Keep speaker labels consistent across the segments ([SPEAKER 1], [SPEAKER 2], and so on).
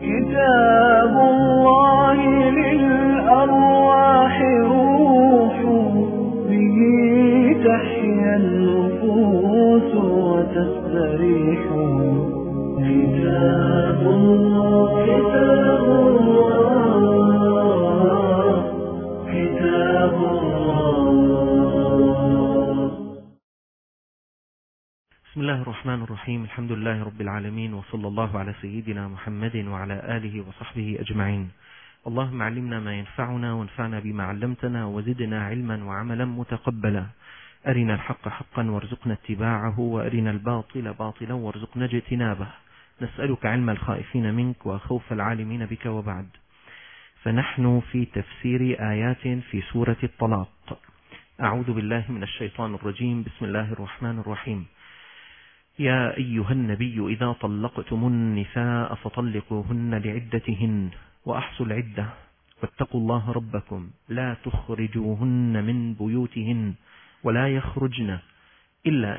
[SPEAKER 1] كتاب الله للأرواح روح، به تحيا النفوس وتستريح. كتاب الله كتاب الله كتاب الله.
[SPEAKER 2] بسم الله الرحمن الرحيم. الحمد لله رب العالمين، وصلى الله على سيدنا محمد وعلى آله وصحبه أجمعين. اللهم علمنا ما ينفعنا وانفعنا بما علمتنا وزدنا علما وعملا متقبلا. أرنا الحق حقا وارزقنا اتباعه، وأرنا الباطل باطلا وارزقنا اجتنابه. نسألك علم الخائفين منك وخوف العالمين بك، وبعد. فنحن في تفسير آيات في سورة الطلاق. أعوذ بالله من الشيطان الرجيم. بسم الله الرحمن الرحيم. يا أيها النبي إذا طلقتم النساء فطلقوهن لعدتهن وأحصوا العدة واتقوا الله ربكم لا تخرجوهن من بيوتهن ولا يخرجن إلا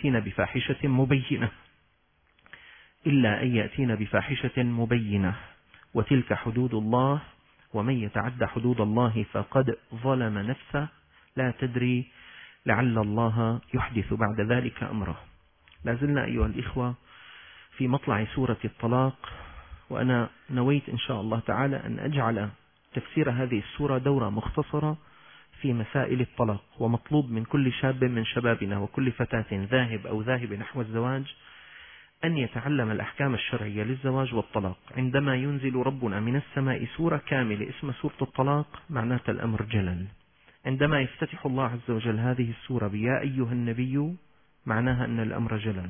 [SPEAKER 2] أن يأتين بفاحشة مبينة وتلك حدود الله ومن يتعد حدود الله فقد ظلم نفسه لا تدري لعل الله يحدث بعد ذلك أمره. لازلنا أيها الإخوة في مطلع سورة الطلاق، وأنا نويت إن شاء الله تعالى أن أجعل تفسير هذه السورة دورة مختصرة في مسائل الطلاق. ومطلوب من كل شاب من شبابنا وكل فتاة ذاهب أو ذاهب نحو الزواج أن يتعلم الأحكام الشرعية للزواج والطلاق. عندما ينزل ربنا من السماء سورة كاملة اسمها سورة الطلاق معناها الأمر جلل. عندما يفتتح الله عز وجل هذه السورة بيا أيها النبي معناها أن الأمر جلل.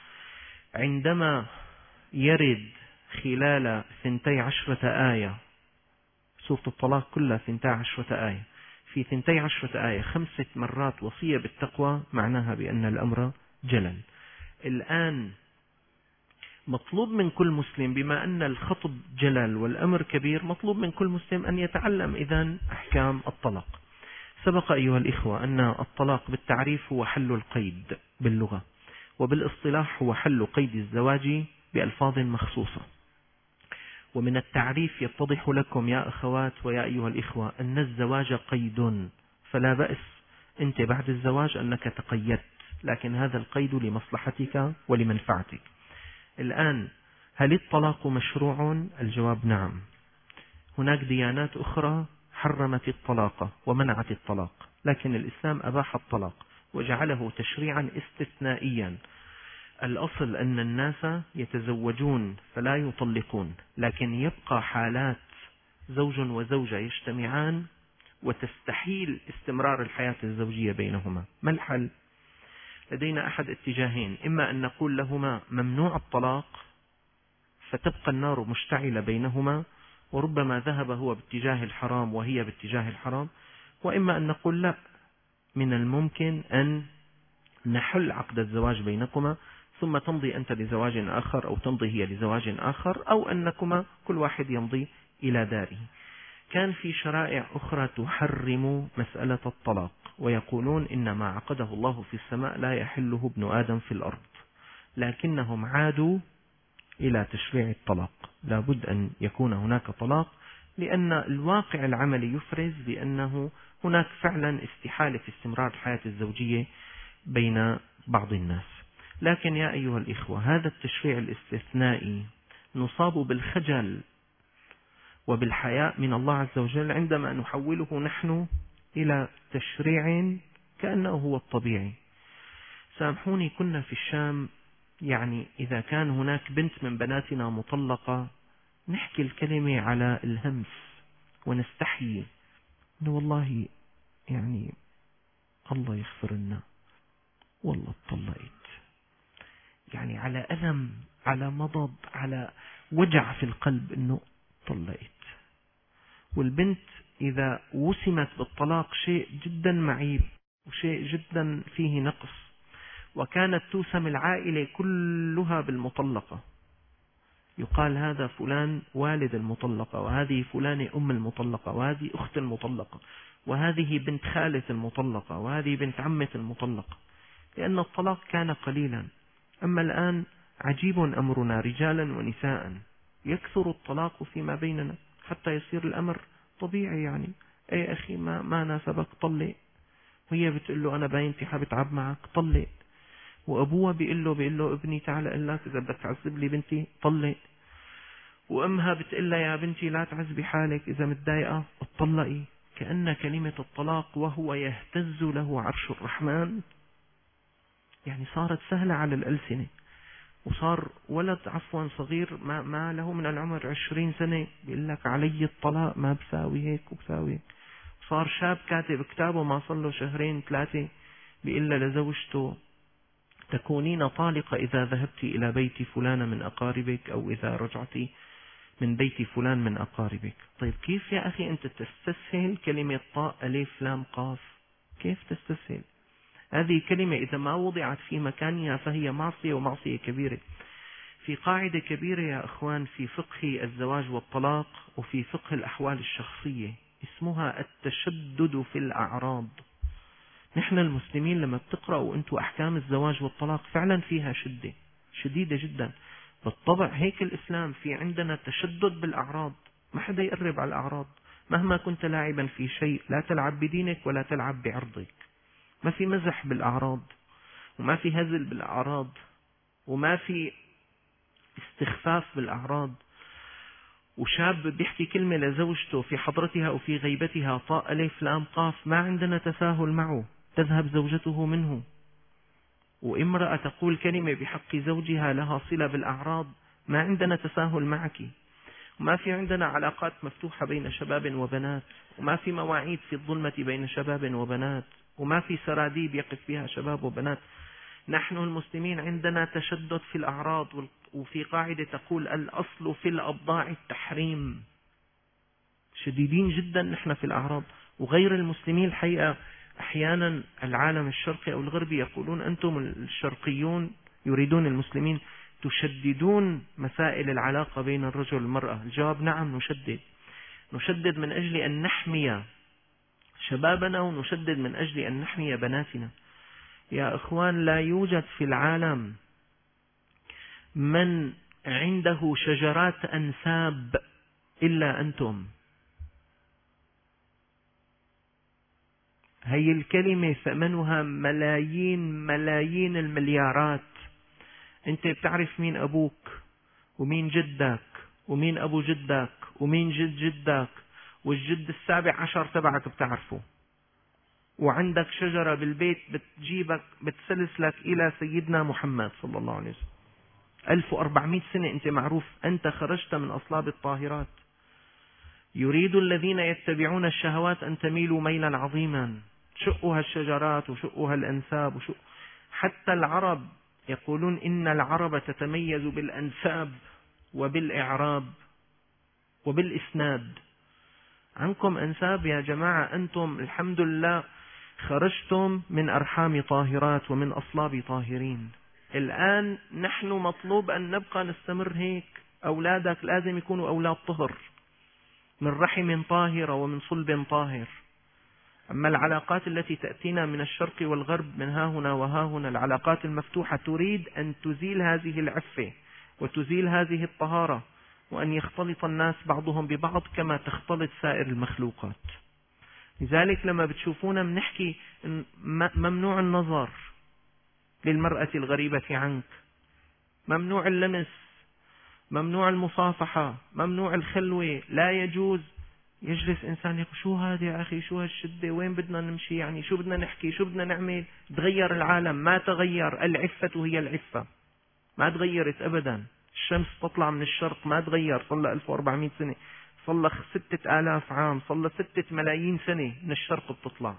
[SPEAKER 2] عندما يرد خلال 12 آية، سورة الطلاق كلها 12 آية، في 12 آية 5 مرات وصية بالتقوى، معناها بأن الأمر جلل. الآن مطلوب من كل مسلم، بما أن الخطب جلل والأمر كبير، مطلوب من كل مسلم أن يتعلم إذن أحكام الطلاق. سبق أيها الإخوة أن الطلاق بالتعريف هو حل القيد باللغة، وبالاصطلاح هو حل قيد الزواج بألفاظ مخصوصة. ومن التعريف يتضح لكم يا أخوات ويا أيها الإخوة أن الزواج قيد، فلا بأس أنت بعد الزواج أنك تقيدت، لكن هذا القيد لمصلحتك ولمنفعتك. الآن هل الطلاق مشروع؟ الجواب نعم. هناك ديانات أخرى حرمت الطلاق ومنعت الطلاق، لكن الإسلام أباح الطلاق وجعله تشريعا استثنائيا. الأصل أن الناس يتزوجون فلا يطلقون، لكن يبقى حالات زوج وزوجة يجتمعان وتستحيل استمرار الحياة الزوجية بينهما. ما الحل؟ لدينا أحد اتجاهين: إما أن نقول لهما ممنوع الطلاق فتبقى النار مشتعلة بينهما، وربما ذهب هو باتجاه الحرام وهي باتجاه الحرام، وإما أن نقول لا، من الممكن أن نحل عقد الزواج بينكما ثم تمضي أنت لزواج آخر أو تمضي هي لزواج آخر، أو أنكما كل واحد يمضي إلى داره. كان في شرائع أخرى تحرم مسألة الطلاق، ويقولون إن ما عقده الله في السماء لا يحله ابن آدم في الأرض، لكنهم عادوا إلى تشريع الطلاق. لابد أن يكون هناك طلاق، لأن الواقع العملي يفرز بأنه هناك فعلا استحالة في استمرار الحياة الزوجية بين بعض الناس. لكن يا أيها الإخوة، هذا التشريع الاستثنائي نصاب بالخجل وبالحياء من الله عز وجل عندما نحوله نحن إلى تشريع كأنه هو الطبيعي. سامحوني، كنا في الشام، يعني إذا كان هناك بنت من بناتنا مطلقة نحكي الكلمة على الهمس ونستحيي إنه والله يعني الله يغفر لنا، والله اتطلقت، يعني على ألم، على مضض، على وجع في القلب إنه طلقت. والبنت إذا وسمت بالطلاق شيء جدا معيب وشيء جدا فيه نقص، وكانت توسم العائلة كلها بالمطلقة. يقال هذا فلان والد المطلقة، وهذه فلانة أم المطلقة، وهذه أخت المطلقة، وهذه بنت خالة المطلقة، وهذه بنت عمة المطلقة، لأن الطلاق كان قليلا. أما الآن عجيب أمرنا، رجالا ونساء يكثر الطلاق فيما بيننا حتى يصير الأمر طبيعي. يعني أي أخي ما ناسبك طلق، وهي بتقول له أنا باينتي حبتعب معك طلق، وأبوها بيقول له ابني تعال أقول لك إذا بدك تعذب لي بنتي طلق، وأمها بتقول لها يا بنتي لا تعذبي حالك إذا متضايقة اتطلقي. كأن كلمة الطلاق وهو يهتز له عرش الرحمن يعني صارت سهلة على الألسنة. وصار ولد صغير ما له من العمر 20 سنة بيقول لك علي الطلاق، ما بساوي هيك وبساوي هيك. صار شاب كاتب كتابه ما صار له 2-3 بيقول لزوجته تكونين طالقة إذا ذهبت إلى بيت فلان من أقاربك أو إذا رجعت من بيت فلان من أقاربك. طيب كيف يا أخي أنت تستسهل كلمة طاء ألف لام قاف؟ كيف تستسهل؟ هذه كلمة إذا ما وضعت في مكانها فهي معصية، ومعصية كبيرة. في قاعدة كبيرة يا أخوان في فقه الزواج والطلاق وفي فقه الأحوال الشخصية اسمها التشدد في الأعراض. نحن المسلمين لما بتقرأوا أنتوا أحكام الزواج والطلاق فعلا فيها شدة شديدة جدا. بالطبع هيك الإسلام في عندنا تشدد بالأعراض، ما حدا يقرب على الأعراض. مهما كنت لاعبا في شيء لا تلعب بدينك ولا تلعب بعرضك. ما في مزح بالأعراض، وما في هزل بالأعراض، وما في استخفاف بالأعراض. وشاب بيحكي كلمة لزوجته في حضرتها أو في غيبتها طاء ألف لام قاف، ما عندنا تساهل معه، تذهب زوجته منه. وامرأة تقول كلمة بحق زوجها لها صلة بالأعراض، ما عندنا تساهل معك. وما في عندنا علاقات مفتوحة بين شباب وبنات، وما في مواعيد في الظلمة بين شباب وبنات، وما في سراديب يقف فيها شباب وبنات. نحن المسلمين عندنا تشدد في الأعراض، وفي قاعدة تقول الأصل في الأبضاع التحريم. شديدين جدا نحن في الأعراض. وغير المسلمين الحقيقة أحيانا العالم الشرقي أو الغربي يقولون أنتم الشرقيون يريدون المسلمين تشددون مسائل العلاقة بين الرجل والمرأة. الجواب نعم، نشدد من أجل أن نحمي شبابنا، ونشدد من أجل أن نحمي بناتنا. يا إخوان لا يوجد في العالم من عنده شجرات أنساب إلا أنتم. هي الكلمة ثمنها ملايين المليارات. أنت بتعرف مين أبوك ومين جدك ومين أبو جدك ومين جد جدك، والجد ال17 تبعك بتعرفه. وعندك شجرة بالبيت بتجيبك بتسلسلك إلى سيدنا محمد صلى الله عليه وسلم. 1400 سنة أنت معروف، أنت خرجت من أصلاب الطاهرات. يريد الذين يتبعون الشهوات أن تميلوا ميلا عظيما. شقوا هالشجرات وشقوا هالأنساب حتى العرب يقولون إن العرب تتميز بالأنساب وبالإعراب وبالإسناد. عنكم أنساب يا جماعة، أنتم الحمد لله خرجتم من أرحام طاهرات ومن أصلاب طاهرين. الآن نحن مطلوب أن نبقى نستمر هيك. أولادك لازم يكونوا أولاد طهر من رحم طاهرة ومن صلب طاهر. أما العلاقات التي تأتينا من الشرق والغرب من ها هنا وها هنا، العلاقات المفتوحة تريد أن تزيل هذه العفة وتزيل هذه الطهارة، وأن يختلط الناس بعضهم ببعض كما تختلط سائر المخلوقات. لذلك لما بتشوفونا بنحكي ممنوع النظر للمرأة الغريبة عنك، ممنوع اللمس، ممنوع المصافحة، ممنوع الخلوة، لا يجوز. يجلس إنسان يقول شو هذا يا أخي، شو هالشدة، وين بدنا نمشي، يعني شو بدنا نحكي، شو بدنا نعمل. تغير العالم، ما تغير. العفة هي العفة، ما تغيرت أبدا. الشمس تطلع من الشرق ما تغير، صلى 1400 سنة، صلى 6000 عام، صلى 6 ملايين سنة من الشرق بتطلع.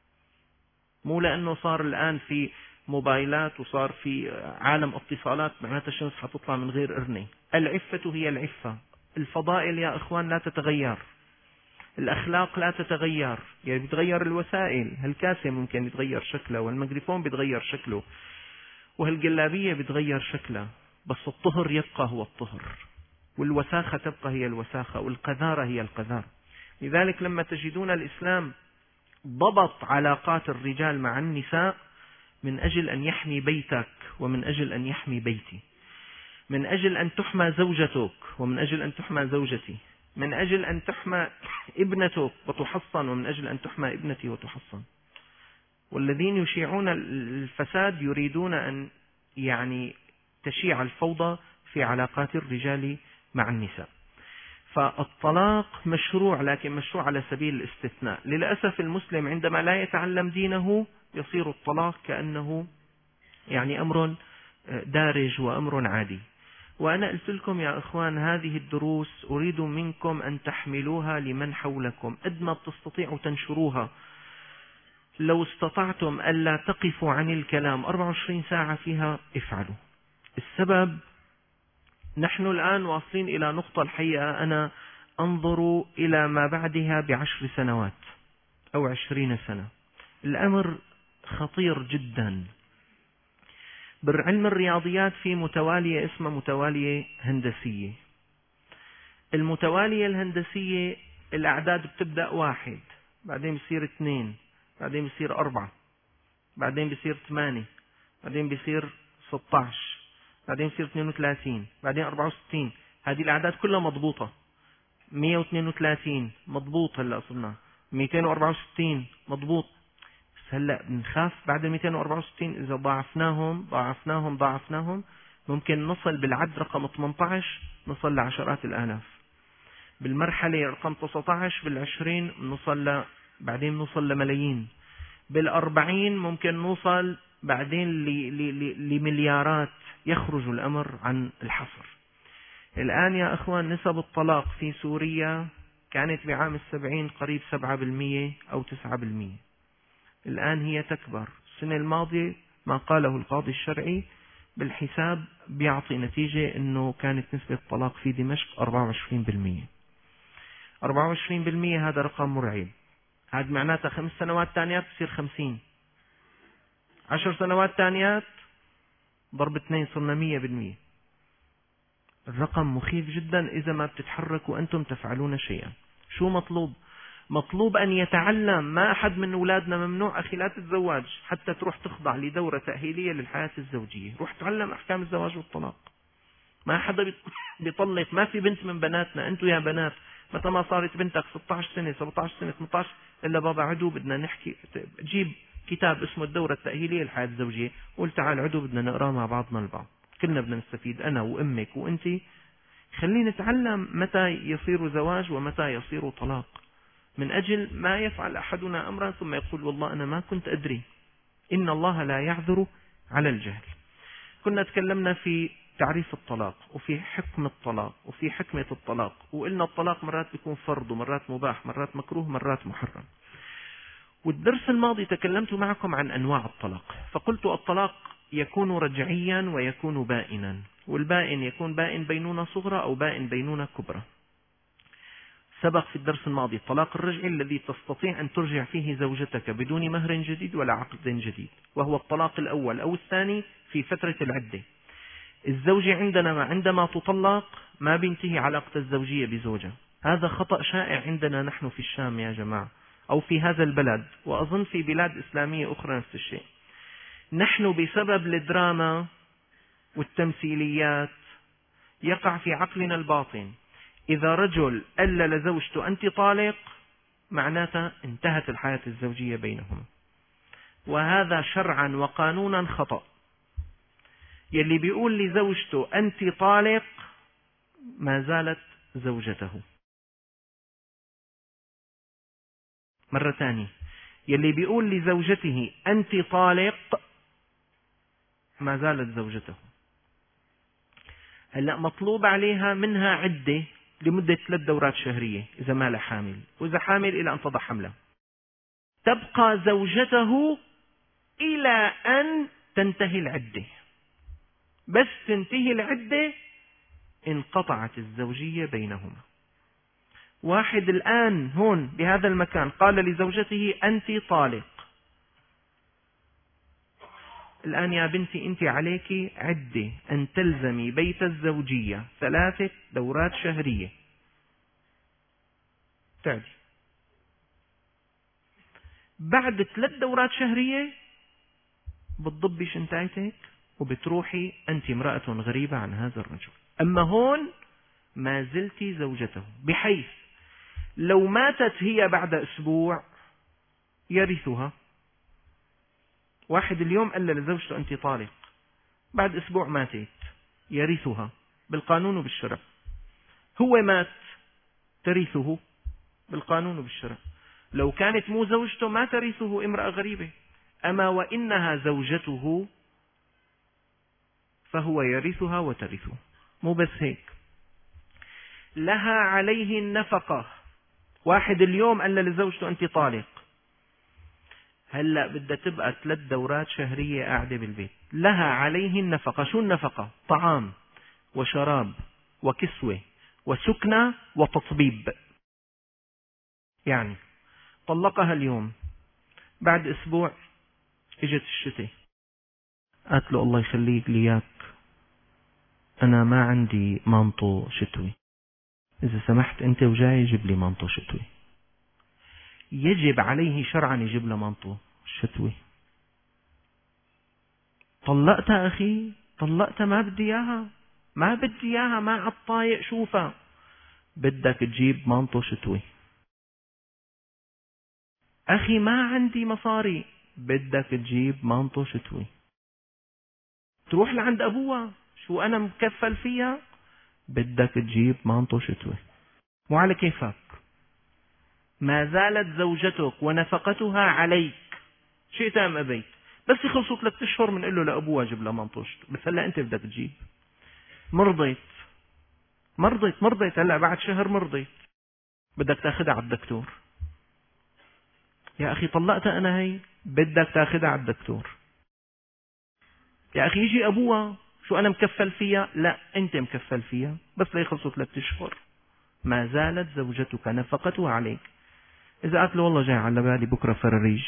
[SPEAKER 2] مو لأنه صار الآن في موبايلات وصار في عالم اتصالات معناتها الشمس حتطلع من غير إرنة. العفة هي العفة. الفضائل يا إخوان لا تتغير، الأخلاق لا تتغير. يعني بتغير الوسائل، هالكاسة ممكن يتغير شكلها، والميكروفون بيتغير شكله، وهالجلابية بيتغير شكلها، بس الطهر يبقى هو الطهر، والوساخة تبقى هي الوساخة، والقذارة هي القذارة. لذلك لما تجدون الإسلام ضبط علاقات الرجال مع النساء من أجل أن يحمي بيتك ومن أجل أن يحمي بيتي. من أجل أن تحمى زوجتك ومن أجل أن تحمى زوجتي، من أجل أن تحمى ابنتك وتحصن ومن أجل أن تحمى ابنتي وتحصن. والذين يشيعون الفساد يريدون أن تشيع الفوضى في علاقات الرجال مع النساء. فالطلاق مشروع، لكن مشروع على سبيل الاستثناء. للأسف المسلم عندما لا يتعلم دينه يصير الطلاق كأنه أمر دارج وأمر عادي. وأنا قلت لكم يا إخوان هذه الدروس أريد منكم أن تحملوها لمن حولكم قد ما تستطيعوا تنشروها. لو استطعتم ألا تقفوا عن الكلام 24 ساعة فيها افعلوا. السبب نحن الآن واصلين إلى نقطة الحقيقة أنا أنظر إلى ما بعدها ب10 سنوات أو 20 سنة. الأمر خطير جدا. بعلم الرياضيات في متوالية اسمها متوالية هندسية. المتوالية الهندسية الأعداد بتبدأ 1، بعدين بصير 2، بعدين بصير 4، بعدين بصير 8، بعدين بصير 16، بعدين بصير 32، بعدين 64. هذه الأعداد كلها مضبوطة. 132 مضبوط، هلأ صرنا 264 مضبوط. هلأ بنخاف بعد 264 إذا ضاعفناهم ممكن نصل بالعد رقم 18 نصل لعشرات الآلاف. بالمرحلة رقم 19 بال20 بعدين نوصل لملايين. بال40 ممكن نوصل بعدين لمليارات. يخرج الأمر عن الحصر. الآن يا أخوان نسب الطلاق في سوريا كانت بعام 70 قريب 7% أو 9%. الآن هي تكبر. السنة الماضية ما قاله القاضي الشرعي بالحساب بيعطي نتيجة أنه كانت نسبة الطلاق في دمشق 24%. 24% هذا رقم مرعب. هذا معناتها 5 سنوات تانيات بصير 50. 10 سنوات تانيات ضرب 2 صرنا 100%. الرقم مخيف جدا إذا ما بتتحركوا أنتم تفعلون شيئا. شو مطلوب؟ مطلوب أن يتعلم. ما أحد من أولادنا ممنوع أخي لا تتزوج حتى تروح تخضع لدورة تأهيلية للحياة الزوجية. روح تعلم أحكام الزواج والطلاق. ما حدا بيطلق. ما في بنت من بناتنا أنتوا يا بنات متى ما صارت بنتك 16 سنة 17 سنة 18 إلا بابا عدو بدنا نحكي. جيب كتاب اسمه الدورة التأهيلية للحياة الزوجية قول تعال عدو بدنا نقرأ مع بعضنا البعض. كلنا بدنا نستفيد أنا وأمك وأنتي. خلينا نتعلم متى يصير زواج ومتى يصير طلاق. من أجل ما يفعل أحدنا أمرا ثم يقول والله أنا ما كنت أدري. إن الله لا يعذر على الجهل. كنا تكلمنا في تعريف الطلاق وفي حكم الطلاق وفي حكمة الطلاق، وقلنا الطلاق مرات بيكون فرض ومرات مباح مرات مكروه مرات محرم. والدرس الماضي تكلمت معكم عن أنواع الطلاق، فقلت الطلاق يكون رجعيا ويكون بائنا، والبائن يكون بائن بينونة صغرى أو بائن بينونة كبرى. سبق في الدرس الماضي الطلاق الرجعي الذي تستطيع أن ترجع فيه زوجتك بدون مهر جديد ولا عقد جديد، وهو الطلاق الأول أو الثاني في فترة العدة. الزوجة عندما تطلق ما بينتهي علاقة الزوجية بزوجها. هذا خطأ شائع عندنا نحن في الشام يا جماعة أو في هذا البلد، وأظن في بلاد إسلامية أخرى نفس الشيء. نحن بسبب الدراما والتمثيليات يقع في عقلنا الباطن إذا رجل قال لزوجته أنت طالق معناتها انتهت الحياة الزوجية بينهما، وهذا شرعا وقانونا خطأ. يلي بيقول لزوجته أنت طالق ما زالت زوجته. مرة ثانية، يلي بيقول لزوجته أنت طالق ما زالت زوجته. هلأ مطلوب عليها منها عدة لمدة 3 دورات شهرية إذا ما لها حامل، وإذا حامل إلى أن تضع حملها. تبقى زوجته إلى أن تنتهي العدة. بس تنتهي العدة انقطعت الزوجية بينهما. واحد الآن هون بهذا المكان قال لزوجته أنت طالق، الآن يا بنتي أنت عليك عدة أن تلزمي بيت الزوجية 3 دورات شهرية. تعدي بعد 3 دورات شهرية بتضبي شنطتك وبتروحي أنت امرأة غريبة عن هذا الرجل. أما هون ما زلت زوجته، بحيث لو ماتت هي بعد أسبوع يرثها. واحد اليوم قال لزوجته أنت طالق، بعد أسبوع ماتت، يرثها بالقانون وبالشرع. هو مات، ترثه بالقانون وبالشرع. لو كانت مو زوجته ما ترثه امرأة غريبة. أما وإنها زوجته فهو يرثها وترثه. مو بس هيك، لها عليه النفقة. واحد اليوم قال لزوجته أنت طالق، هلأ بدها تبقى 3 دورات شهرية قاعدة بالبيت، لها عليه النفقة. شو النفقة؟ طعام وشراب وكسوة وسكنة وتطبيب. يعني طلقها اليوم، بعد أسبوع اجت الشتاء، قالت له الله يخليك لي اياك، أنا ما عندي مانطو شتوي، إذا سمحت أنت وجاي جيب لي مانطو شتوي. يجب عليه شرعا يجيب له مانطو شتوي. طلقت أخي، طلقت، ما بدي إياها، ما بدي إياها، ما عالطايق شوفها، بدك تجيب مانطو شتوي. أخي ما عندي مصاري، بدك تجيب مانطو شتوي. تروح لعند أبوها، شو أنا مكفل فيها، بدك تجيب مانطو شتوي. مو على كيفك، ما زالت زوجتك ونفقتها عليك شئت أم أبيت. بس يخلصوا 3 أشهر من له لأبوها جيب لها مانطو شتوي، بس هلا أنت بدك تجيب. مرضيت هلا بعد شهر مرضيت، بدك تاخدها على الدكتور. يا أخي طلقت أنا هي، بدك تاخدها على الدكتور. يا أخي يجي أبوها، شو أنا مكفل فيها، لا أنت مكفل فيها، بس ليخلصوا 3 أشهر. ما زالت زوجتك نفقتها عليك. إذا قالت له والله جاي على بالي بكرة فراريج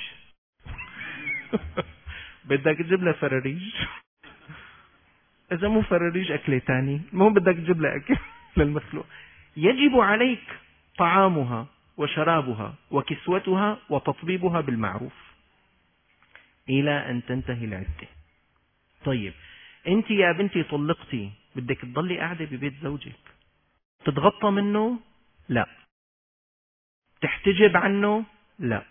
[SPEAKER 2] بدك تجيب لها فراريج. إذا مو فراريج أكلة تاني، مو بدك تجيب لها أكل للمخلوق. يجب عليك طعامها وشرابها وكسوتها وتطبيبها بالمعروف إلى أن تنتهي العدة. طيب أنت يا بنتي طلقتي، بدك تضلي قاعدة ببيت زوجك، تتغطى منه؟ لا. تحتجب عنه؟ لا.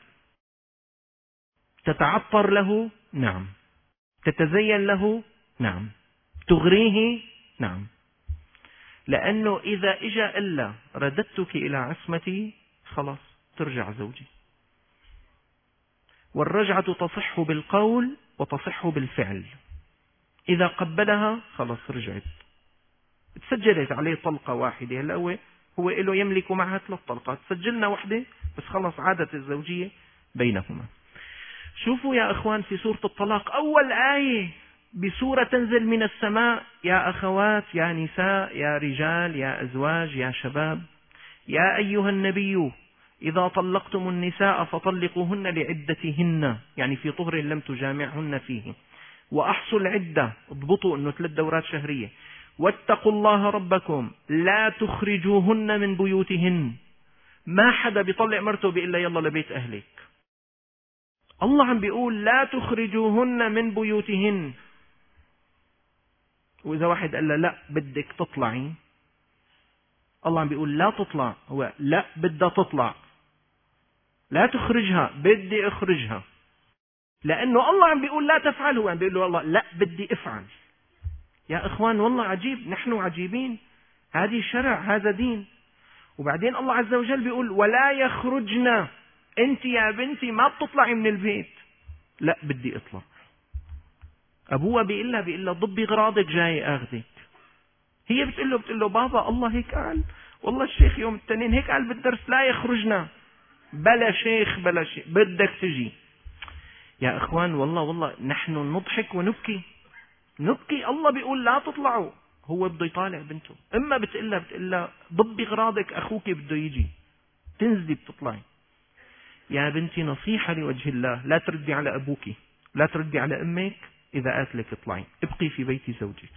[SPEAKER 2] تتعطر له؟ نعم. تتزين له؟ نعم. تغريه؟ نعم. لأنه إذا إجا إلا رددتك إلى عصمتي خلاص ترجع زوجي. والرجعة تصح بالقول وتصح بالفعل. إذا قبلها خلاص رجعت، تسجلت عليه طلقة واحدة. هلا هو له يملك معها 3 طلقات، سجلنا واحدة بس خلاص عادت الزوجية بينهما. شوفوا يا أخوان في سورة الطلاق أول آية بسورة تنزل من السماء، يا أخوات يا نساء يا رجال يا أزواج يا شباب، يا أيها النبي إذا طلقتم النساء فطلقوهن لعدتهن، يعني في طهر لم تجامعهن فيه، وأحصوا العدة، اضبطوا أنه 3 دورات شهرية، واتقوا الله ربكم لا تخرجوهن من بيوتهن. ما حدا بيطلع مرته بإلا يلا لبيت أهلك. الله عم بيقول لا تخرجوهن من بيوتهن. وإذا واحد قال لا بدك تطلعي، الله عم بيقول لا تطلع، هو لا بدها تطلع، لا تخرجها، بدي اخرجها. لأنه الله عم بيقول لا تفعل، هو عم بيقول له الله لا بدي افعل. يا إخوان والله عجيب، نحن عجيبين، هذه شرع، هذا دين. وبعدين الله عز وجل بيقول ولا يخرجنا، انت يا بنتي ما بتطلعي من البيت. لا بدي اطلع. ابوها بيقول لها ضبي غراضك جاي اخذك. هي بتقول له بابا الله هيك قال، والله الشيخ يوم التنين هيك قال بالدرس لا يخرجنا. بلا شيخ بلا شيء، بدك تجي. يا اخوان والله نحن نضحك ونبكي. الله بيقول لا تطلعوا، هو بده يطالع بنته. اما بتقول لها ضبي غراضك اخوك بده يجي، تنزلي بتطلعي. يا بنتي نصيحة لوجه الله، لا تردي على أبوك، لا تردي على أمك إذا قالت لك اطلعي، ابقي في بيت زوجك.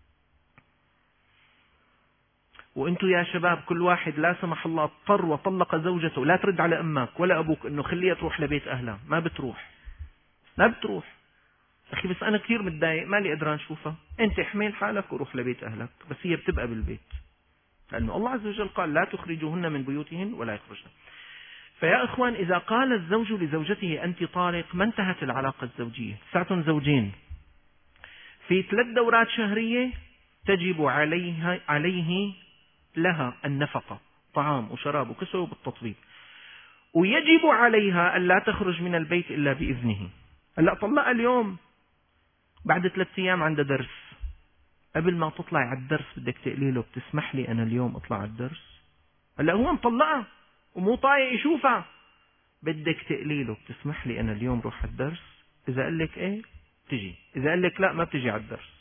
[SPEAKER 2] وانتوا يا شباب كل واحد لا سمح الله اضطر وطلق زوجته، لا ترد على أمك ولا أبوك إنه خليها تروح لبيت أهلها. ما بتروح. أخي بس أنا كثير متضايق مالي قدران أشوفها. أنت احمل حالك وروح لبيت أهلك، بس هي بتبقى بالبيت، لأنه الله عز وجل قال لا تخرجوهن من بيوتهن ولا يخرجن. فيا إخوان، إذا قال الزوج لزوجته أنت طالق ما انتهت العلاقة الزوجية. ساعتهم زوجين في 3 دورات شهرية تجب عليه لها النفقة، طعام وشراب وكسوة بالتطبيق، ويجب عليها أن لا تخرج من البيت إلا بإذنه. هلا طلقها اليوم، بعد 3 أيام عندها درس، قبل ما تطلع على الدرس بدك تقولي له بتسمح لي أنا اليوم أطلع على الدرس؟ هلا هو مطلقها ومو طايق يشوفها، بدك تقولي له بتسمح لي أنا اليوم روح على الدرس؟ إذا قال لك إيه تجي، إذا قال لك لا ما بتجي على الدرس.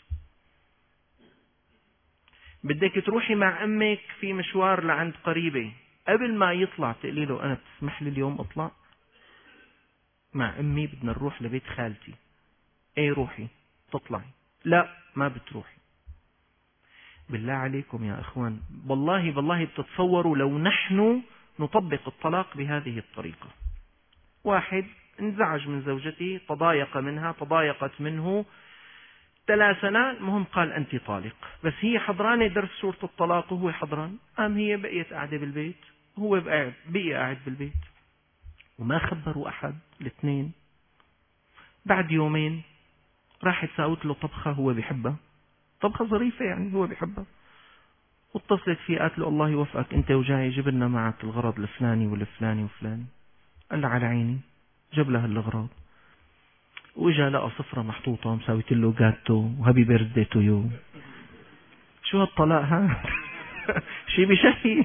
[SPEAKER 2] بدك تروحي مع أمك في مشوار لعند قريبة، قبل ما يطلع تقولي له أنا بتسمح لي اليوم أطلع مع أمي، بدنا نروح لبيت خالتي. إيه روحي تطلعي؟ لا ما بتروحي. بالله عليكم يا أخوان، والله بتتصوروا لو نحن نطبق الطلاق بهذه الطريقة؟ واحد انزعج من زوجته، تضايق منها، تضايقت منه، تلاسنا، المهم قال أنت طالق، بس هي حضرانة درس سورة الطلاق وهو حضران، هي بقيت قاعدة بالبيت، هو بقي قاعد بالبيت، وما خبروا أحد. الاثنين بعد يومين راحت ساوت له طبخة هو بيحبها، طبخة ظريفة يعني هو بيحبها، واتصلت فيه قالت له الله يوفقك أنت وجاي جيب لنا معك الغرض الفلاني والفلاني وفلاني. قال له على عيني، جاب لها الأغراض، وإجا لقى صفرة محطوطة ومساويت له جاتو وهابي بيرثدي تو يو. شو هالطلاق ها؟ شي بشهي.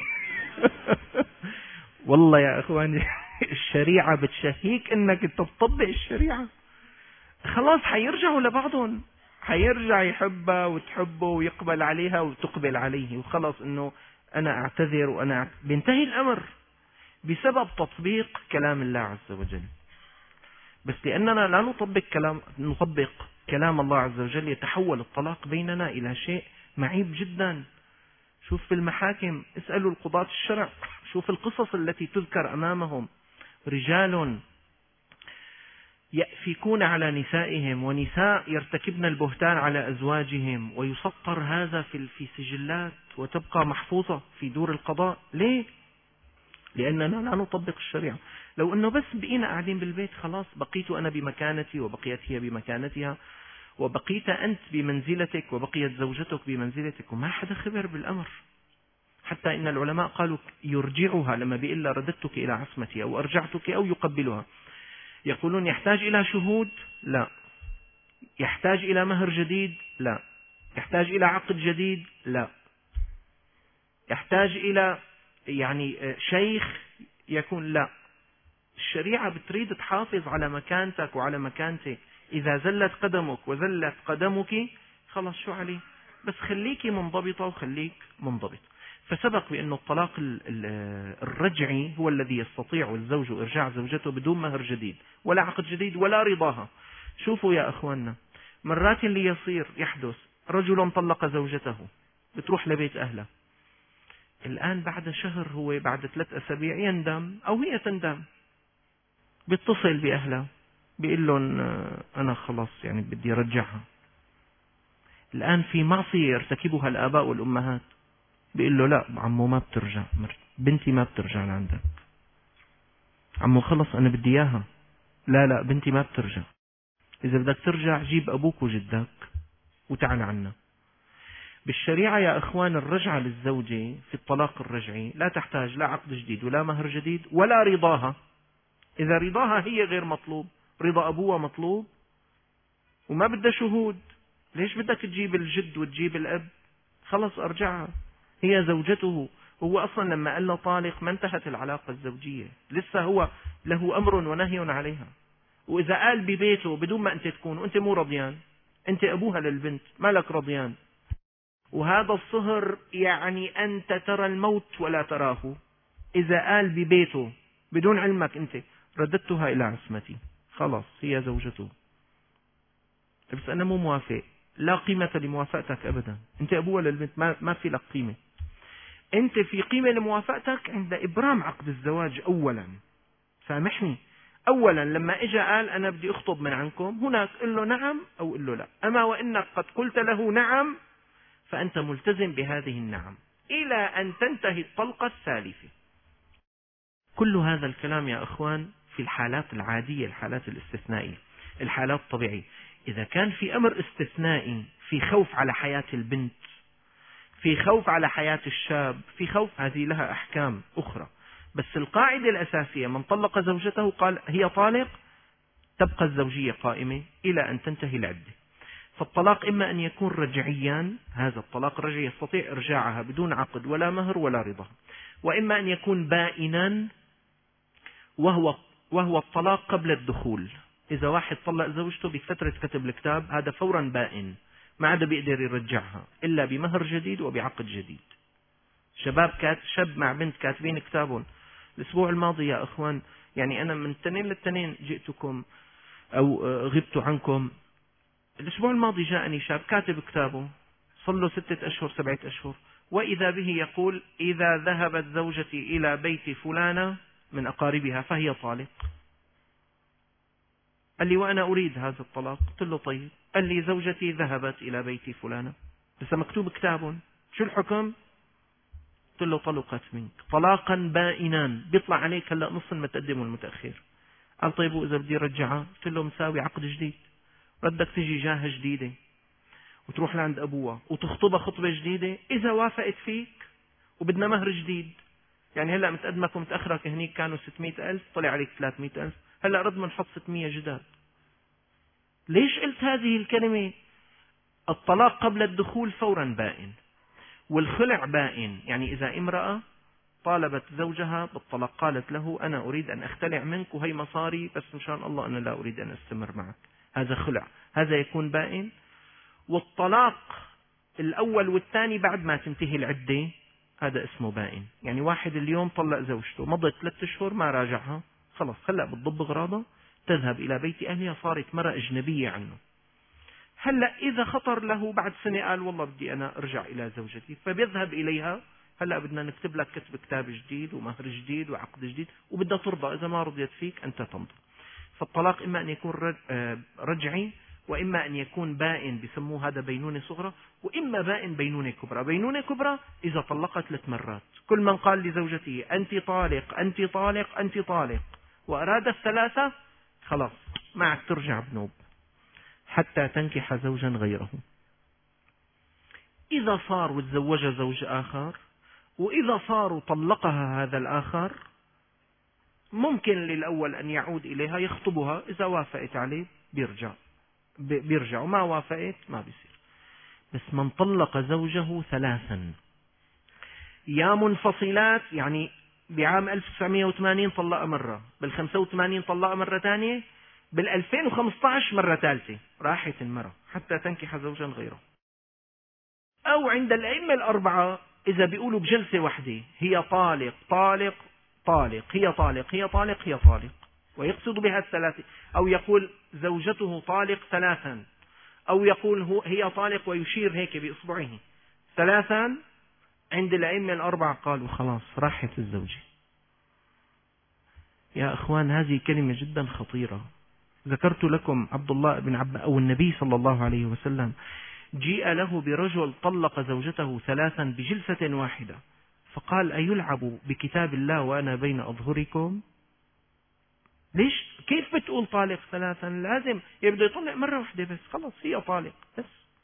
[SPEAKER 2] والله يا اخواني الشريعة بتشهيك انك تطبق الشريعة. خلاص حيرجعوا لبعضهم، حيرجع يحبها وتحبه ويقبل عليها وتقبل عليه، وخلاص انه انا اعتذر وانا بينتهي الامر بسبب تطبيق كلام الله عز وجل. بس لأننا لا نطبق كلام الله عز وجل يتحول الطلاق بيننا إلى شيء معيب جدا. شوف في المحاكم، اسألوا القضاة الشرع، شوف القصص التي تذكر أمامهم، رجال يأفكون على نسائهم ونساء يرتكبن البهتان على أزواجهم، ويسطر هذا في سجلات وتبقى محفوظة في دور القضاء. ليه؟ لأننا لا نطبق الشريعة. لو أنه بس بقينا قاعدين بالبيت خلاص، بقيت أنا بمكانتي وبقيت هي بمكانتها وبقيت أنت بمنزلتك وبقيت زوجتك بمنزلتك، وما حدا خبر بالأمر. حتى إن العلماء قالوا يرجعها لما بيقول لها رددتك إلى عصمتي أو أرجعتك أو يقبلها، يقولون يحتاج إلى شهود؟ لا. يحتاج إلى مهر جديد؟ لا. يحتاج إلى عقد جديد؟ لا. يحتاج إلى شيخ يكون؟ لا. الشريعة بتريد تحافظ على مكانتك وعلى مكانتي. إذا زلت قدمك وزلت قدمك خلاص شو عليه؟ بس خليكي منضبطة وخليك منضبط. فسبق بأن الطلاق الرجعي هو الذي يستطيع الزوج إرجاع زوجته بدون مهر جديد ولا عقد جديد ولا رضاها. شوفوا يا أخواننا، مرات اللي يحدث رجل طلق زوجته، بتروح لبيت أهله، الآن بعد شهر، هو بعد 3 أسابيع يندم أو هي تندم، بيتصل بأهله بيقول لهم أنا خلاص بدي أرجعها. الآن في معصية يرتكبها الآباء والأمهات، بيقول له لا عمو ما بترجع، بنتي ما بترجع لعندك، عمو خلص أنا بدي إياها، لا بنتي ما بترجع، إذا بدك ترجع جيب أبوك وجدك وتعال عنا. بالشريعة يا أخوان الرجعة للزوجة في الطلاق الرجعي لا تحتاج لا عقد جديد ولا مهر جديد ولا رضاها. إذا رضاها هي غير مطلوب، رضا أبوها مطلوب وما بدها شهود. ليش بدك تجيب الجد وتجيب الأب؟ خلص أرجعها، هي زوجته. هو أصلا لما قال له طالق ما انتهت العلاقة الزوجية، لسه هو له أمر ونهي عليها. وإذا قال ببيته بدون ما أنت تكون وأنت مو رضيان، أنت أبوها للبنت مالك رضيان، وهذا الصهر أنت ترى الموت ولا تراه. إذا قال ببيته بدون علمك أنت رددتها إلى عصمتي، خلاص هي زوجته. بس أنا مو موافق، لا قيمة لموافقتك أبدا، أنت أبوها للبنت ما في لك قيمة. أنت في قيمة لموافقتك عند إبرام عقد الزواج أولا. سامحني، أولا لما إجا قال أنا بدي أخطب من عنكم، هناك قل له نعم أو قل له لا. أما وإنك قد قلت له نعم فأنت ملتزم بهذه النعم إلى أن تنتهي الطلقة الثالثة. كل هذا الكلام يا أخوان في الحالات العادية، الحالات الاستثنائية، الحالات الطبيعية. إذا كان في أمر استثنائي، في خوف على حياة البنت، في خوف على حياة الشاب، في خوف، هذه لها أحكام أخرى. بس القاعدة الأساسية من طلق زوجته قال هي طالق، تبقى الزوجية قائمة إلى أن تنتهي العدة. فالطلاق إما أن يكون رجعيا، هذا الطلاق الرجعي يستطيع إرجاعها بدون عقد ولا مهر ولا رضا، وإما أن يكون بائنا وهو الطلاق قبل الدخول. إذا واحد طلق زوجته بفترة كتب الكتاب هذا فورا بائن، ما عاد بيقدر يرجعها إلا بمهر جديد وبعقد جديد. شاب مع بنت كاتبين كتابهم الأسبوع الماضي يا أخوان، يعني أنا من تنين للتنين جئتكم أو غبت عنكم. الأسبوع الماضي جاءني شاب كاتب كتابه صار له 6 أشهر 7 أشهر، وإذا به يقول إذا ذهبت زوجتي إلى بيت فلانة من أقاربها فهي طالق. قال لي وأنا أريد هذا الطلاق. قلت له طيب. قال لي زوجتي ذهبت إلى بيت فلانة، بس مكتوب كتاب، شو الحكم؟ قلت له طلقت منك طلاقا بائنان، بيطلع عليك هلا نص المتقدم والمتأخر. قال طيب وإذا بدي رجعها؟ قلت له مساوي عقد جديد، بدك تجي جاهة جديدة وتروح لعند أبوها وتخطبها خطبة جديدة. إذا وافقت فيك وبدنا مهر جديد، يعني هلا متقدمك ومتأخرك هنيك كانوا 600,000 طلع عليك 300,000، هلا رد من حط 600 جداد. ليش قلت هذه الكلمة؟ الطلاق قبل الدخول فورا بائن، والخلع بائن. يعني إذا امرأة طالبت زوجها بالطلاق قالت له أنا أريد أن أختلع منك وهي مصاري بس إن شاء الله أنا لا أريد أن أستمر معك، هذا خلع، هذا يكون بائن. والطلاق الأول والثاني بعد ما تنتهي العدة هذا اسمه بائن. يعني واحد اليوم طلق زوجته مضت 3 أشهر ما راجعها، خلص هلأ بتضب غراضة تذهب إلى بيت أهلها، صارت مرأة أجنبية عنه. هلأ إذا خطر له بعد سنة قال والله بدي أنا أرجع إلى زوجتي، فبيذهب إليها، هلأ بدنا نكتب لك كتاب جديد ومهر جديد وعقد جديد وبدها ترضى، إذا ما رضيت فيك أنت تمضي. فالطلاق إما أن يكون رجعي، وإما أن يكون بائن بسموه هذا بينونة صغرى، وإما بائن بينونة كبرى. بينونة كبرى إذا طلقت 3 مرات، كل من قال لزوجته أنت طالق أنت طالق أنت طالق وأراد 3 خلاص معك ترجع بنوب حتى تنكح زوجا غيره. إذا صار وتزوج زوج آخر، وإذا صار وطلقها هذا الآخر، ممكن للأول أن يعود إليها يخطبها، إذا وافقت عليه بيرجع وما وافقت ما بيصير. بس من طلق زوجه 3 يا منفصلات، يعني بعام 1980 طلق مرة، بال85 طلق مرة ثانية، بال2015 مرة ثالثة، راحت المرة حتى تنكح زوجا غيره. أو عند الأئمة الأربعة إذا بيقولوا بجلسة واحدة هي طالق طالق طالق، هي طالق هي طالق هي طالق، ويقصد بها 3، أو يقول زوجته طالق 3، أو يقول هي طالق ويشير هيك بإصبعه 3، عند الأئمة الأربعة قالوا خلاص راحت الزوجة. يا أخوان هذه كلمة جدا خطيرة. ذكرت لكم عبد الله بن عباس أو النبي صلى الله عليه وسلم جيء له برجل طلق زوجته 3 بجلسة واحدة، فقال أيلعب بكتاب الله وأنا بين أظهركم؟ ليش؟ كيف بتقول طالق 3؟ لازم يبدأ يطلق مرة واحدة بس، خلاص هي طالق بس.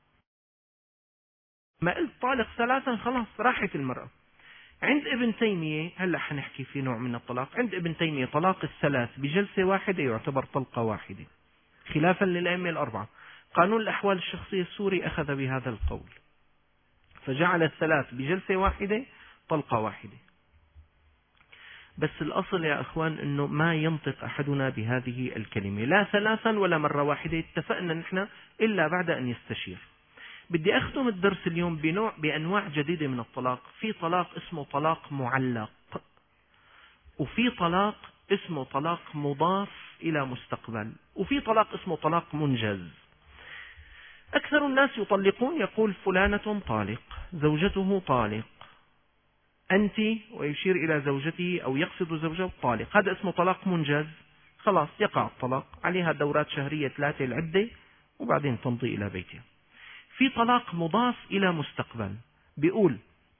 [SPEAKER 2] ما قلت طالق 3 خلاص راحت المرأة. عند ابن تيمية، هلأ حنحكي في نوع من الطلاق، عند ابن تيمية طلاق ال3 بجلسة واحدة يعتبر طلقة واحدة، خلافا للأئمة الأربعة. قانون الأحوال الشخصية السوري أخذ بهذا القول، فجعل ال3 بجلسة واحدة طلقة واحدة. بس الأصل يا أخوان أنه ما ينطق أحدنا بهذه الكلمة، لا 3 ولا مرة واحدة، اتفقنا نحن إلا بعد أن يستشير. بدي أختم الدرس اليوم بأنواع جديدة من الطلاق. في طلاق اسمه طلاق معلق، وفي طلاق اسمه طلاق مضاف إلى مستقبل، وفي طلاق اسمه طلاق منجز. أكثر الناس يطلقون يقول فلانة طالق، زوجته طالق، أنت ويشير إلى زوجته أو يقصد زوجته طالق، هذا اسمه طلاق منجز. خلاص يقع الطلاق، عليها دورات شهرية 3 العدة وبعدين تمضي إلى بيتها. في طلاق مضاف إلى مستقبل، بيقول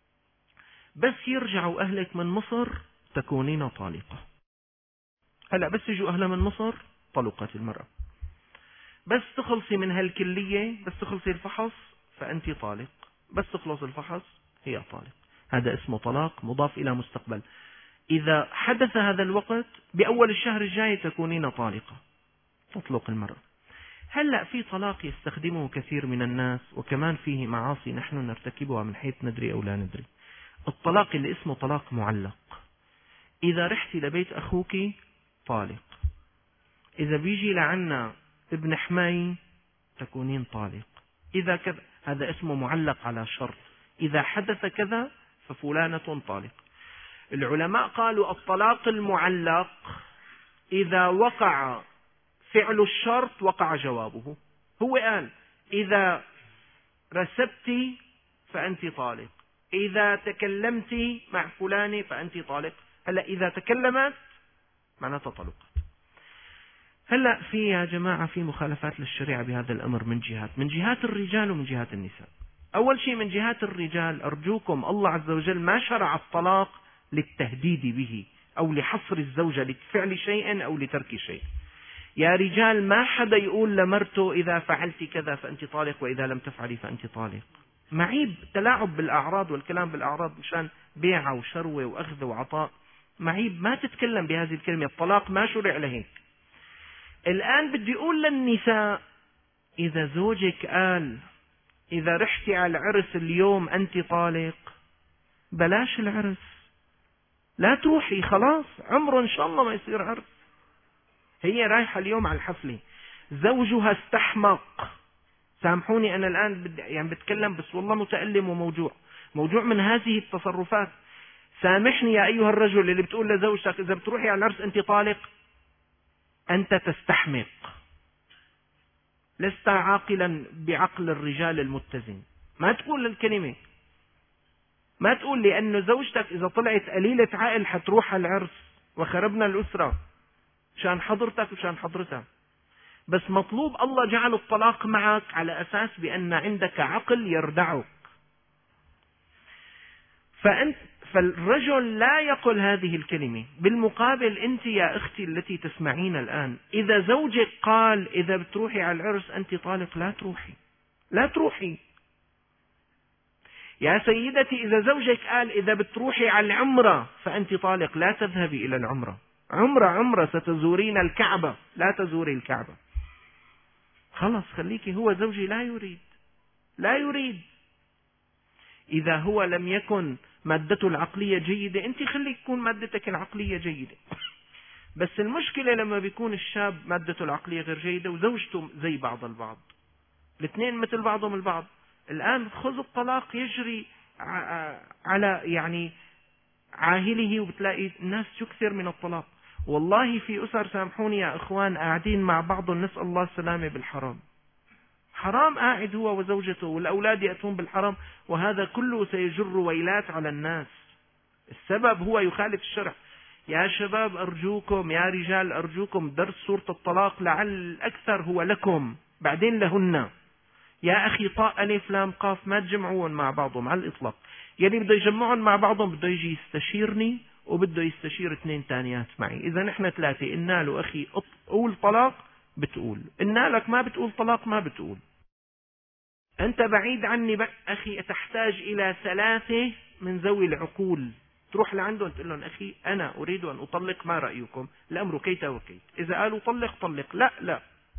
[SPEAKER 2] بس يرجعوا أهلك من مصر تكونين طالقة. هلأ بس يجوا أهلها من مصر طلقت المرأة، بس تخلصي من هالكلية، بس تخلصي الفحص فأنت طالق، بس تخلص الفحص هي طالق. هذا اسمه طلاق مضاف إلى مستقبل. إذا حدث هذا الوقت بأول الشهر الجاي تكونين طالقة، تطلق المرأة. هلأ في طلاق يستخدمه كثير من الناس، وكمان فيه معاصي نحن نرتكبها من حيث ندري أو لا ندري. الطلاق اللي اسمه طلاق معلق. إذا رحتي لبيت أخوك طالق، إذا بيجي لعنا ابن حماي تكونين طالق، إذا كذا، هذا اسمه معلق على شرط. إذا حدث كذا ففلانة طالق. العلماء قالوا الطلاق المعلق إذا وقع فعل الشرط وقع جوابه. هو قال إذا رسبت فأنت طالق، إذا تكلمت مع فلانة فأنت طالق. هلأ إذا تكلمت معناتها طلقت. هلأ في يا جماعة في مخالفات للشريعة بهذا الأمر من جهات الرجال ومن جهات النساء. أول شيء من جهات الرجال، أرجوكم الله عز وجل ما شرع الطلاق للتهديد به أو لحصر الزوجة لفعل شيء أو لترك شيء. يا رجال ما حدا يقول لمرته إذا فعلت كذا فأنت طالق وإذا لم تفعلي فأنت طالق. معيب تلاعب بالأعراض والكلام بالأعراض مشان بيعة وشروة وأخذ وعطاء. معيب ما تتكلم بهذه الكلمة. الطلاق ما شرع لهيك. الآن بدي أقول للنساء إذا زوجك قال إذا رحتي على العرس اليوم أنت طالق، بلاش العرس، لا تروحي، خلاص عمره إن شاء الله ما يصير عرس. هي رايحة اليوم على الحفلة، زوجها استحمق. سامحوني أنا الآن يعني بتكلم بس والله متألم وموجوع من هذه التصرفات. سامحني يا أيها الرجل اللي بتقول لزوجتك إذا بتروحي على العرس أنت طالق، أنت تستحمق، لست عاقلا بعقل الرجال المتزن. ما تقول الكلمة، ما تقول لأنه زوجتك إذا طلعت قليلة عقل حتروح على العرس وخربنا الأسرة شان حضرتك وشان حضرتها. بس مطلوب الله جعل الطلاق معك على أساس بأن عندك عقل يردعك. فالرجل لا يقول هذه الكلمة. بالمقابل أنت يا أختي التي تسمعين الآن، إذا زوجك قال إذا بتروحي على العرس أنت طالق، لا تروحي. يا سيدتي إذا زوجك قال إذا بتروحي على العمرة فأنت طالق، لا تذهبي إلى العمرة. عمرة ستزورين الكعبة، لا تزوري الكعبة. خلاص خليكي. هو زوجي لا يريد. إذا هو لم يكن مادته العقلية جيدة، أنت خليك تكون مادتك العقلية جيدة. بس المشكلة لما بيكون الشاب مادته العقلية غير جيدة وزوجته زي بعض البعض، الاثنين مثل بعضهم البعض. الآن خذ الطلاق يجري على يعني عاهله، وبتلاقي الناس تكثر من الطلاق. والله في أسر، سامحوني يا إخوان، قاعدين مع بعضهم نسأل الله السلامة بالحرام. حرام قاعد هو وزوجته والأولاد يأتون بالحرام، وهذا كله سيجر ويلات على الناس. السبب هو يخالف الشرع. يا شباب أرجوكم، يا رجال أرجوكم، درس سورة الطلاق لعل الأكثر هو لكم بعدين لهن. يا أخي طاء ألف لام قاف ما تجمعون مع بعضهم على الإطلاق. يلي بده يجمعون مع بعضهم بده يجي يستشيرني وبده يستشير 2 تانيات معي. إذا نحن 3 إنا له أخي قول طلاق بتقول، إنا لك ما بتقول طلاق ما بتقول. أنت بعيد عني أخي، تحتاج إلى 3 من ذوي العقول تروح لعندهم تقول لهم أخي أنا أريد أن أطلق، ما رأيكم؟ الأمر كيت وكيت. إذا قالوا طلق، لا،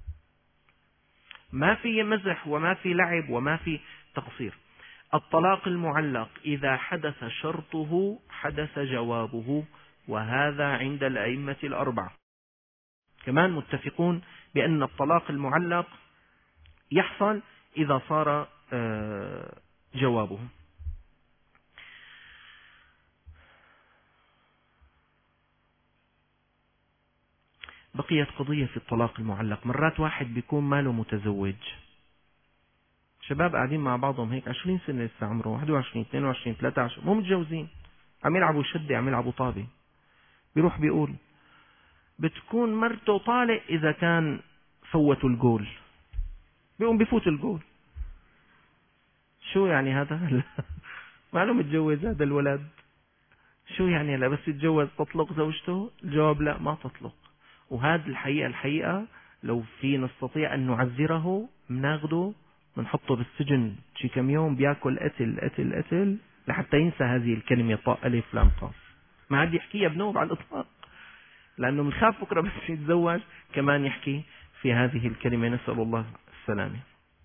[SPEAKER 2] ما في مزح وما في لعب وما في تقصير. الطلاق المعلق إذا حدث شرطه حدث جوابه، وهذا عند الأئمة الأربعة. كمان متفقون بأن الطلاق المعلق يحصل إذا صار جوابه. بقيت قضية في الطلاق المعلق. مرات واحد بيكون ماله متزوج، شباب قاعدين مع بعضهم هيك 20 سنة لسه عمره 21 22 13 مو متجوزين، عم يلعبوا شدة، عم يلعبوا طابة. بيروح بيقول بتكون مرته طالق إذا كان فوتوا الجول، بيقوم بفوت الجول. شو يعني هذا؟ ما له متجوز هذا الولد، شو يعني لا بس يتجوز تطلق زوجته؟ الجواب لا، ما تطلق. وهذا الحقيقة لو في نستطيع أن نعذره بناخده بنحطه بالسجن شي كم يوم بياكل قتل لحتى ينسى هذه الكلمة طاء ألف لام قاف، ما عاد يحكيها بنوب على الإطلاق، لأنه بنخاف بكرة بس يتزوج كمان يحكي في هذه الكلمة، نسأل الله السلامة.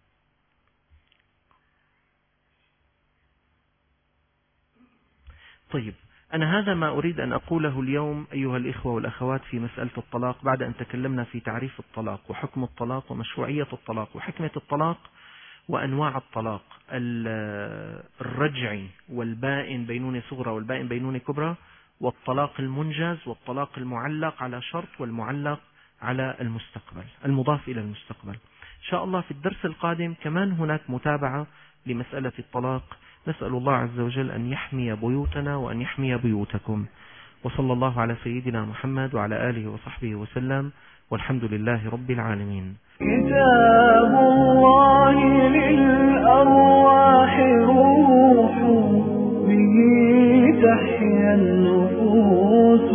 [SPEAKER 2] طيب، أنا هذا ما أريد أن أقوله اليوم أيها الإخوة والأخوات في مسألة الطلاق، بعد أن تكلمنا في تعريف الطلاق وحكم الطلاق ومشروعية الطلاق وحكمة الطلاق وأنواع الطلاق الرجعي والبائن بينونة صغرى والبائن بينونة كبرى، والطلاق المنجز والطلاق المعلق على شرط والمعلق على المستقبل المضاف إلى المستقبل. إن شاء الله في الدرس القادم كمان هناك متابعة لمسألة الطلاق. نسأل الله عز وجل أن يحمي بيوتنا وأن يحمي بيوتكم، وصلى الله على سيدنا محمد وعلى آله وصحبه وسلم، والحمد لله رب العالمين.
[SPEAKER 1] كتاب الله للأرواح روح، به تحيا النفوس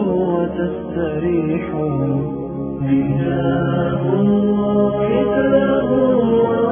[SPEAKER 1] وتستريح. كتاب الله